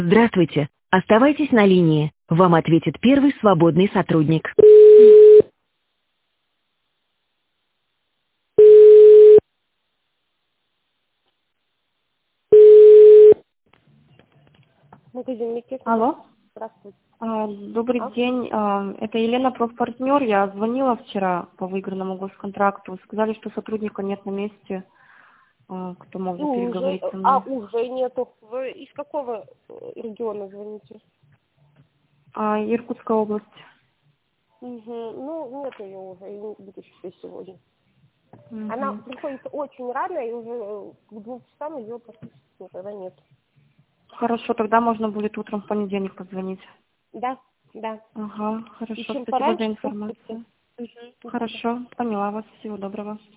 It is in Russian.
Здравствуйте. Оставайтесь на линии. Вам ответит первый свободный сотрудник. Магазин Никита. Алло. Здравствуйте. Добрый день. Это Елена, профпартнер. Я звонила вчера по выигранному госконтракту. Сказали, что сотрудника нет на месте, кто мог бы переговорить со мной. Уже нету. Вы из какого региона звоните? Иркутская область. Угу. Ну, нет ее уже, и не будет еще сегодня. Мгм. Она приходит очень рано, и уже к 2 часам ее практически никогда нет. Хорошо, тогда можно будет утром в понедельник позвонить. Да, да. Ага, И хорошо. чем Спасибо за пораньше, тем лучше. информацию. Угу. Хорошо, поняла вас. Всего доброго.